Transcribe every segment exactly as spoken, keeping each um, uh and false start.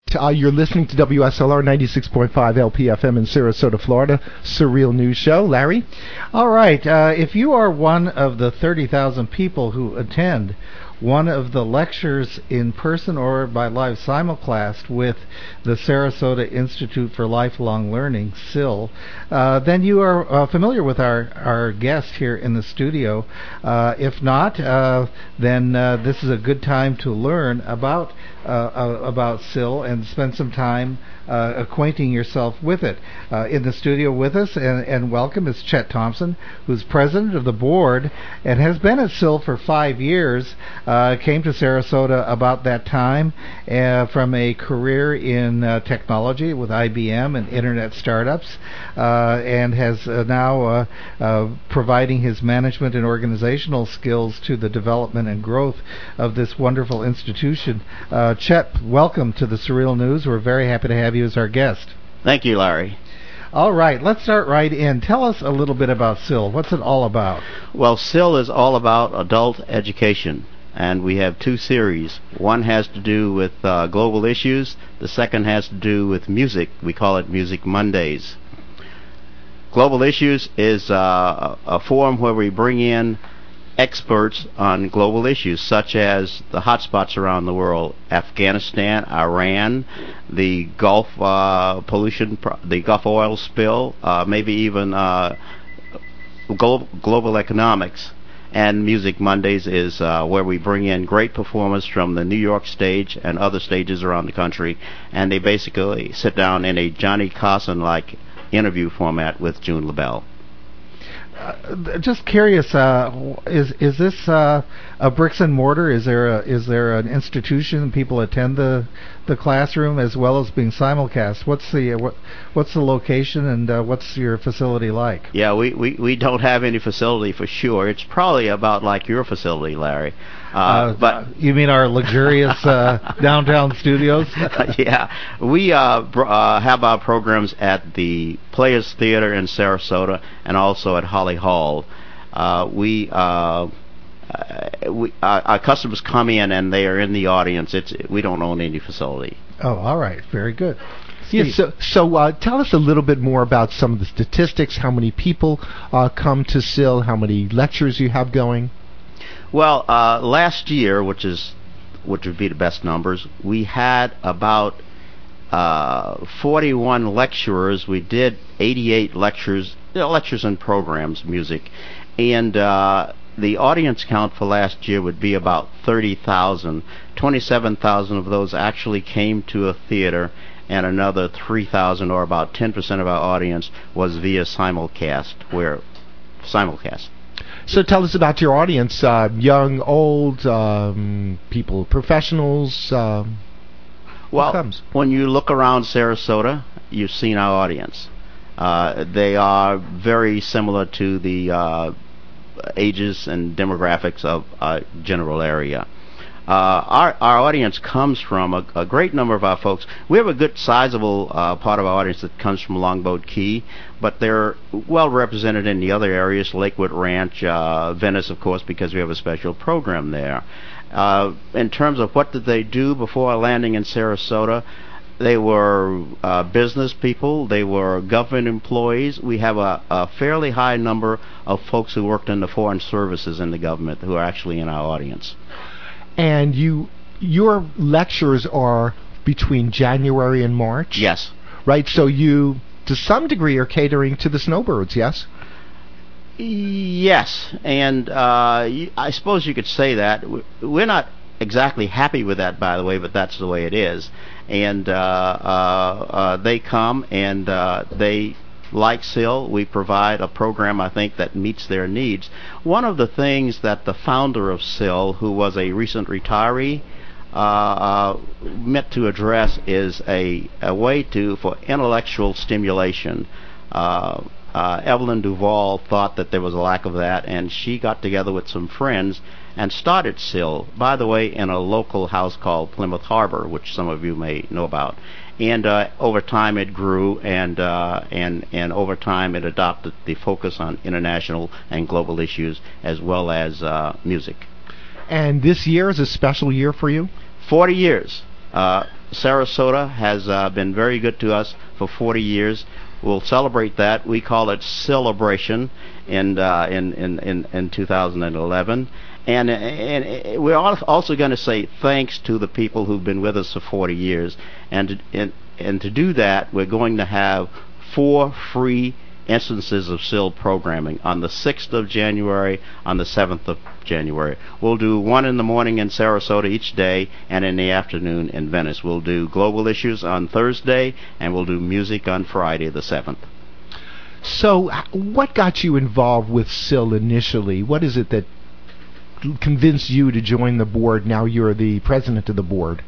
Uh, you're listening to W S L R ninety-six point five L P F M in Sarasota, Florida. Surreal News Show. Larry? All right. Uh, if you are one of the thirty thousand people who attend one of the lectures in person or by live simulcast with the Sarasota Institute for Lifelong Learning, S I L, uh, then you are uh, familiar with our, our guest here in the studio. Uh, if not, uh, then uh, this is a good time to learn about uh, uh, about S I L and spend some time uh, acquainting yourself with it. Uh, in the studio with us, and, and welcome, is Chet Thompson, who's president of the board and has been at S I L for five years. Uh, came to Sarasota about that time uh, from a career in uh, technology with I B M and internet startups, uh, and has uh, now uh, uh, providing his management and organizational skills to the development and growth of this wonderful institution. Uh, Chet, welcome to the Surreal News. We're very happy to have you as our guest. Thank you, Larry. All right, let's start right in. Tell us a little bit about S I L. What's it all about? Well, S I L is all about adult education, and we have two series. One has to do with uh, global issues. The second has to do with music. We call it Music Mondays. Global Issues is uh, a forum where we bring in experts on global issues such as the hotspots around the world: Afghanistan, Iran, the Gulf uh, pollution, pro- the Gulf oil spill, uh, maybe even uh, global, global economics. And Music Mondays is uh, where we bring in great performers from the New York stage and other stages around the country, and they basically sit down in a Johnny Carson-like interview format with June LaBelle. Uh, just curious, uh, is is this uh, a bricks and mortar? Is there a, is there an institution people attend the the classroom as well as being simulcast? What's the uh, what what's the location, and uh, what's your facility like? Yeah, we, we, we don't have any facility for sure. It's probably about like your facility, Larry. Uh, uh, but you mean our luxurious uh, downtown studios? Yeah, we uh, br- uh, have our programs at the Players Theater in Sarasota and also at Holly Hall. Uh, we uh, uh, we uh, our customers come in and they are in the audience. It's we don't own any facility. Oh, all right, very good. Yes, so so uh, tell us a little bit more about some of the statistics. How many people uh, come to S I L? How many lectures you have going? Well, uh, last year, which is which would be the best numbers, we had about uh, forty-one lecturers. We did eighty-eight lectures, you know, lectures and programs, music, and uh, the audience count for last year would be about thirty thousand. twenty-seven thousand of those actually came to a theater, and another three thousand, or about ten percent of our audience, was via simulcast, where simulcast. So tell us about your audience, uh, young, old, um, people, professionals. Um, well, comes? When you look around Sarasota, you've seen our audience. Uh, they are very similar to the uh, ages and demographics of our general area. Uh, our, our audience comes from a, a great number of our folks. We have a good sizable uh, part of our audience that comes from Longboat Key, but they're well represented in the other areas, Lakewood Ranch, uh, Venice, of course, because we have a special program there. Uh, in terms of what did they do before landing in Sarasota, they were uh, business people, they were government employees. We have a, a fairly high number of folks who worked in the foreign services in the government who are actually in our audience. And you, your lectures are between January and March? Yes. Right, so you, to some degree, are catering to the snowbirds, yes? Yes, and uh, I suppose you could say that. We're not exactly happy with that, by the way, but that's the way it is. And uh, uh, uh, they come and uh, they... Like S I L, we provide a program, I think, that meets their needs. One of the things that the founder of S I L, who was a recent retiree, uh, uh, meant to address is a, a way to for intellectual stimulation. Uh, uh, Evelyn Duval thought that there was a lack of that, and she got together with some friends and started S I L, by the way, in a local house called Plymouth Harbor, which some of you may know about. And uh, over time it grew, and uh, and and over time it adopted the focus on international and global issues as well as uh, music. And this year is a special year for you? Forty years. Uh, Sarasota has uh, been very good to us for forty years. We'll celebrate that. We call it Celebration in uh, in, in, in, in two thousand eleven. And, and we're also going to say thanks to the people who've been with us for forty years. And to, and, and to do that, we're going to have four free instances of S I L programming on the sixth of January, on the seventh of January. We'll do one in the morning in Sarasota each day, and in the afternoon in Venice. We'll do global issues on Thursday, and we'll do music on Friday the seventh. So what got you involved with S I L initially? What is it that convinced you to join the board? Now you're the president of the board.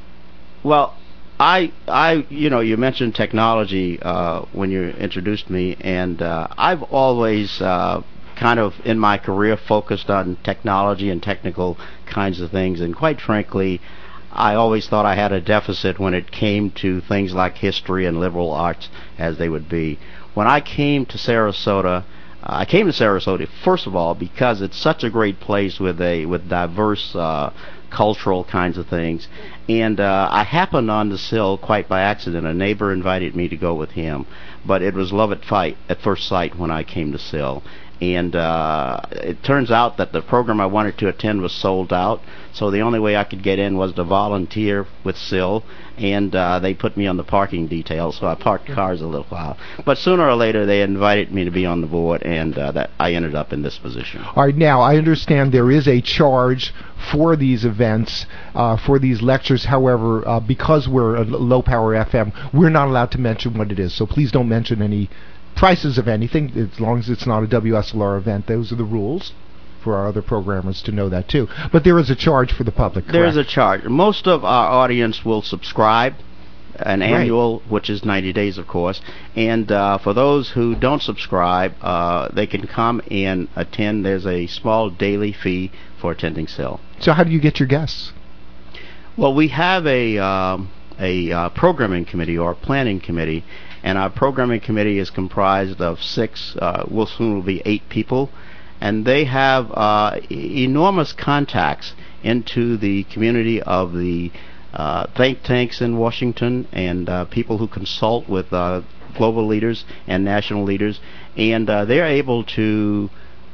Well, I, I, you know, you mentioned technology uh, when you introduced me, and uh, I've always uh, kind of in my career focused on technology and technical kinds of things, and quite frankly, I always thought I had a deficit when it came to things like history and liberal arts, as they would be. When I came to Sarasota, uh, I came to Sarasota first of all because it's such a great place with a with diverse uh, cultural kinds of things, and uh, I happened on the S I L quite by accident. A neighbor invited me to go with him, but it was love at fight at first sight when I came to S I L. And uh, it turns out that the program I wanted to attend was sold out, so the only way I could get in was to volunteer with S I L, and uh, they put me on the parking detail, so I parked cars a little while. But sooner or later they invited me to be on the board, and uh, that I ended up in this position. All right, now I understand there is a charge for these events, uh, for these lectures. However, uh, because we're a low-power F M, we're not allowed to mention what it is, so please don't mention any prices of anything, as long as it's not a W S L R event. Those are the rules for our other programmers to know that too. But there is a charge for the public, correct? There is a charge. Most of our audience will subscribe, an Right. annual, which is ninety days, of course. And uh, for those who don't subscribe, uh, they can come and attend. There's a small daily fee for attending S I L. So how do you get your guests? Well, we have a um, a uh, programming committee or planning committee, and our programming committee is comprised of six, uh, will soon will be eight people, and they have uh, e- enormous contacts into the community of the uh, think tanks in Washington, and uh, people who consult with uh, global leaders and national leaders, and uh, they're able to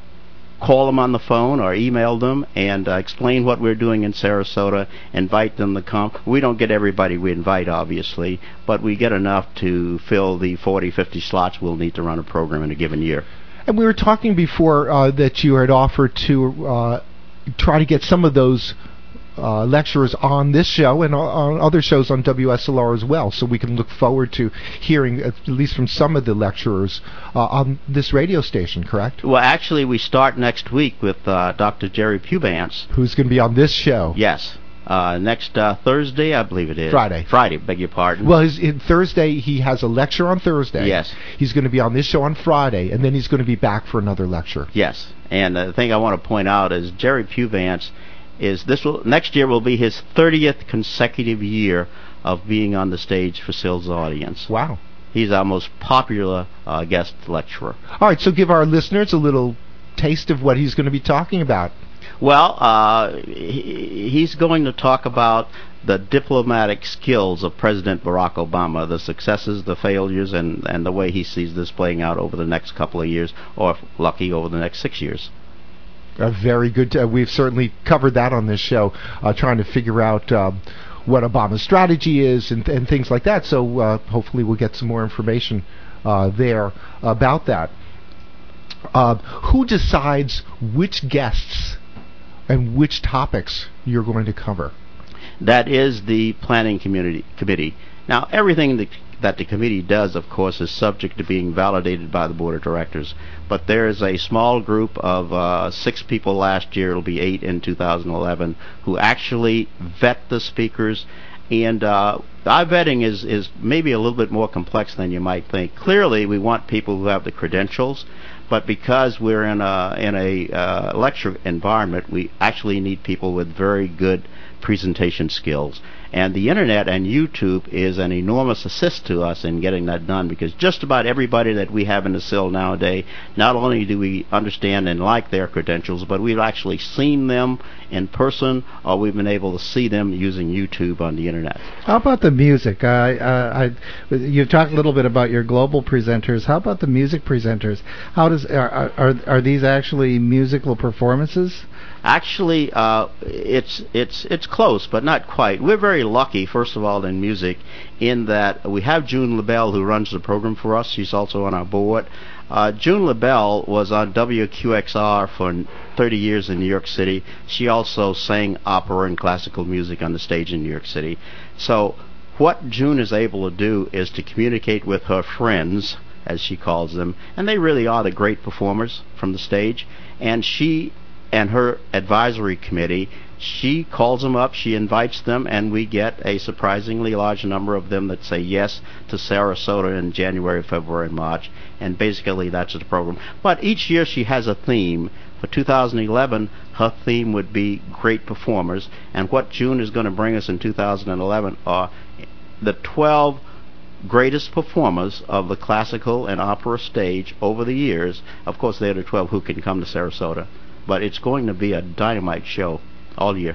call them on the phone or email them and uh, explain what we're doing in Sarasota, invite them to come. We don't get everybody we invite, obviously, but we get enough to fill the forty, fifty slots we'll need to run a program in a given year. And we were talking before uh, that you had offered to uh, try to get some of those uh, lecturers on this show and on other shows on W S L R as well, so we can look forward to hearing at least from some of the lecturers uh, on this radio station, correct? Well, actually, we start next week with uh, Doctor Jerry Pubance. Who's going to be on this show? Yes. Uh, next uh, Thursday, I believe it is. Friday. Friday, beg your pardon. Well, his, in Thursday, he has a lecture on Thursday. Yes. He's going to be on this show on Friday, and then he's going to be back for another lecture. Yes. And uh, the thing I want to point out is Jerry Pubance is this will next year will be his thirtieth consecutive year of being on the stage for S I L's audience. Wow. He's our most popular uh, guest lecturer. All right, so give our listeners a little taste of what he's going to be talking about. Well, uh, he, he's going to talk about the diplomatic skills of President Barack Obama, the successes, the failures, and, and the way he sees this playing out over the next couple of years, or if lucky, over the next six years. Uh, very good. Uh, we've certainly covered that on this show, uh, trying to figure out um, what Obama's strategy is and, and things like that. So uh, hopefully we'll get some more information uh, there about that. Uh, who decides which guests and which topics you're going to cover? That is the planning community committee. Now, everything that, that the committee does, of course, is subject to being validated by the board of directors. But there is a small group of uh, six people last year, it'll be eight in two thousand eleven, who actually vet the speakers. And uh, our vetting is, is maybe a little bit more complex than you might think. Clearly, we want people who have the credentials, but because we're in a in a uh, lecture environment, we actually need people with very good presentation skills. And the internet and YouTube is an enormous assist to us in getting that done, because just about everybody that we have in the S I L nowadays, not only do we understand and like their credentials, but we've actually seen them in person, or we've been able to see them using YouTube on the internet. How about the music? Uh, uh, I, you've talked a little bit about your global presenters. How about the music presenters? How does are are, are these actually musical performances? Actually, uh, it's it's it's close, but not quite. We're very lucky, first of all, in music, in that we have June LaBelle, who runs the program for us. She's also on our board. Uh, June LaBelle was on W Q X R for thirty years in New York City. She also sang opera and classical music on the stage in New York City. So what June is able to do is to communicate with her friends, as she calls them, and they really are the great performers from the stage. And she and her advisory committee, she calls them up, she invites them, and we get a surprisingly large number of them that say yes to Sarasota in January, February, and March, and basically that's the program. But each year she has a theme. For two thousand eleven, her theme would be great performers, and what June is going to bring us in two thousand eleven are the twelve greatest performers of the classical and opera stage over the years. Of course, they're the twelve who can come to Sarasota. But it's going to be a dynamite show all year.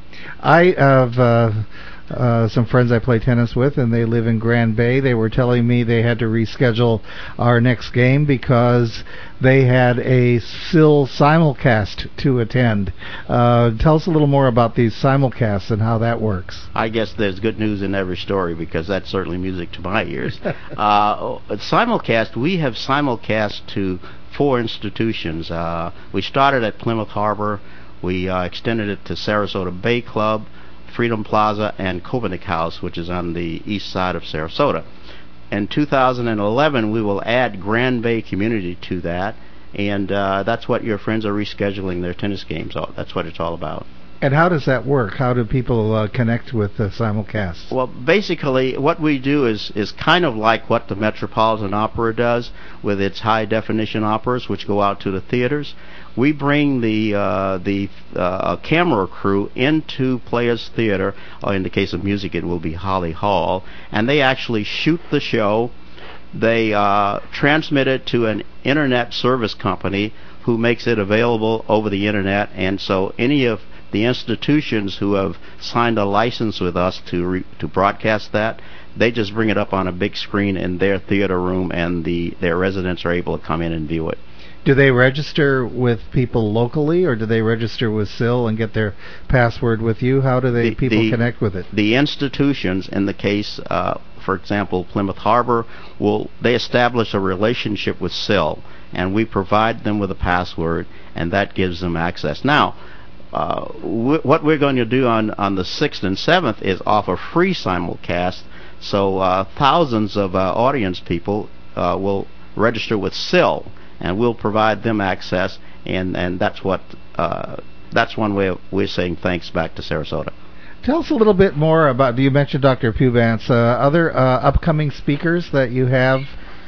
I have uh, uh, some friends I play tennis with, and they live in Grand Bay. They were telling me they had to reschedule our next game because they had a S I L simulcast to attend. Uh, tell us a little more about these simulcasts and how that works. I guess there's good news in every story, because that's certainly music to my ears. uh, simulcast, we have simulcast to four institutions. Uh, we started at Plymouth Harbor. We uh, extended it to Sarasota Bay Club, Freedom Plaza, and Kobenik House, which is on the east side of Sarasota. In two thousand eleven, we will add Grand Bay Community to that, and uh, that's what your friends are rescheduling their tennis games. That's what it's all about. And how does that work? How do people uh, connect with the simulcasts? Well, basically, what we do is is kind of like what the Metropolitan Opera does with its high-definition operas, which go out to the theaters. We bring the uh, the uh, camera crew into Players Theater, or in the case of music, it will be Holly Hall, and they actually shoot the show. They uh, transmit it to an internet service company who makes it available over the internet, and so any of the institutions who have signed a license with us to re- to broadcast that, they just bring it up on a big screen in their theater room, and the their residents are able to come in and view it. Do they register with people locally, or do they register with S I L and get their password with you? How do they the, people the, connect with it? The institutions, in the case, uh, for example, Plymouth Harbor, will they establish a relationship with S I L, and we provide them with a password, and that gives them access. Now, Uh, w- what we're going to do on, on the sixth and seventh is offer free simulcast, so uh, thousands of uh, audience people uh, will register with S I L, and we'll provide them access, and, and that's what uh, that's one way of we're saying thanks back to Sarasota. Tell us a little bit more about, you mentioned Doctor Pubance, uh, other uh, upcoming speakers that you have?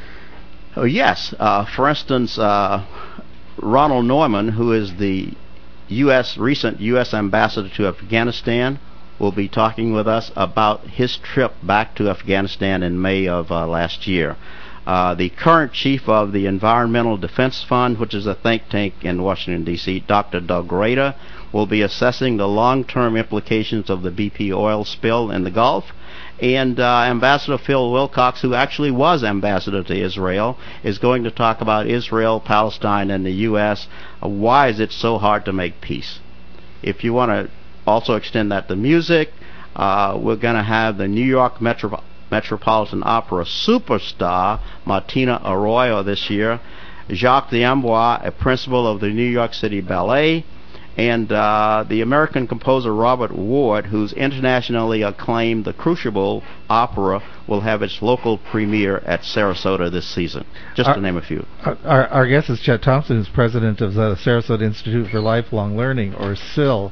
Oh, yes. Uh, for instance, uh, Ronald Norman, who is the U S recent U S ambassador to Afghanistan, will be talking with us about his trip back to Afghanistan in May of uh, last year. Uh, the current chief of the Environmental Defense Fund, which is a think tank in Washington, D C, Doctor Doug Rader, will be assessing the long-term implications of the B P oil spill in the Gulf. And uh, Ambassador Phil Wilcox, who actually was ambassador to Israel, is going to talk about Israel, Palestine, and the U S Uh, why is it so hard to make peace? If you want to also extend that to music, uh, we're going to have the New York Metro- Metropolitan Opera superstar Martina Arroyo this year, Jacques D'Amboise, a principal of the New York City Ballet, and uh, the American composer Robert Ward, who's internationally acclaimed the Crucible Opera, will have its local premiere at Sarasota this season, just our, to name a few. Our, our guest is Chet Thompson, who's president of the Sarasota Institute for Lifelong Learning, or S I L.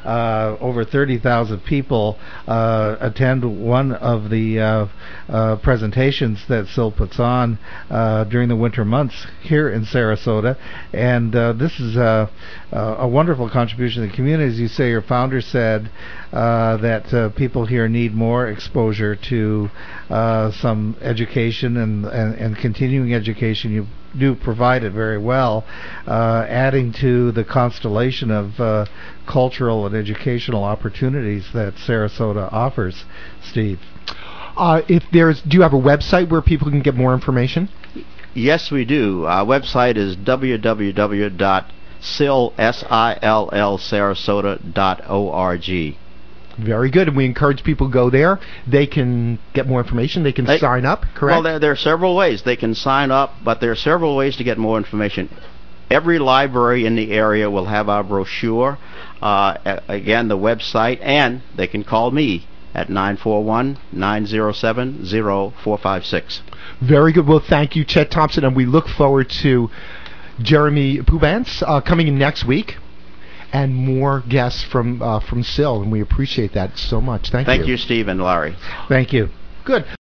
uh, over thirty thousand people uh, attend one of the uh, uh, presentations that S I L puts on uh, during the winter months here in Sarasota. And uh, this is a, a wonderful contribution to the community. As you say, your founder said uh, that uh, people here need more exposure to uh, some education and, and, and continuing education. You do provide it very well, uh, adding to the constellation of uh, cultural and educational opportunities that Sarasota offers. Steve, uh, if there's, do you have a website where people can get more information? Yes, we do. Our website is w w w dot sill sarasota dot org. Very good, and we encourage people to go there. They can get more information. They can they, sign up, correct? Well, there, there are several ways. They can sign up, but there are several ways to get more information. Every library in the area will have our brochure, uh, a- again, the website, and they can call me at nine four one, nine zero seven, zero four five six. Very good. Well, thank you, Chet Thompson, and we look forward to Jeremy Poubance uh, coming in next week, and more guests from uh, from S I L, and we appreciate that so much. Thank, Thank you. you, Steve and Larry. thank you. Good.